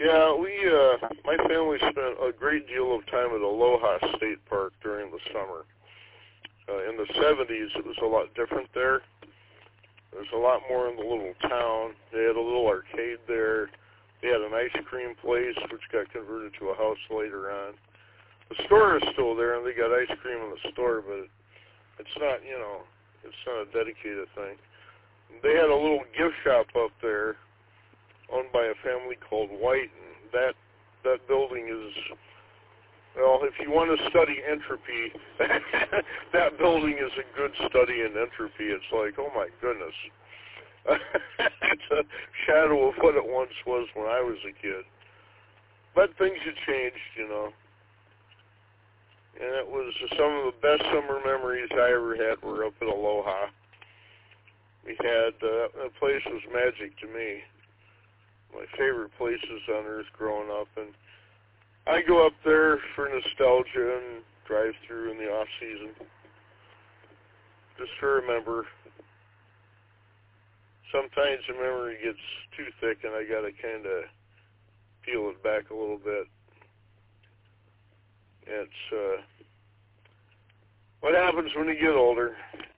Yeah, my family spent a great deal of time at Aloha State Park during the summer. In the 70s, it was a lot different there. There's a lot more in the little town. They had a little arcade there. They had an ice cream place, which got converted to a house later on. The store is still there, and they got ice cream in the store, but it's not, it's not a dedicated thing. They had a little gift shop up there owned by a family called White, and that building is, well, if you want to study entropy, that building is a good study in entropy. It's like, oh my goodness. It's a shadow of what it once was when I was a kid. But things have changed, And it was some of the best summer memories I ever had were up at Aloha. We had, that place was magic to me. My favorite places on earth growing up, and I go up there for nostalgia and drive through in the off season just to remember. Sometimes the memory gets too thick and I gotta kind of peel it back a little bit. It's what happens when you get older.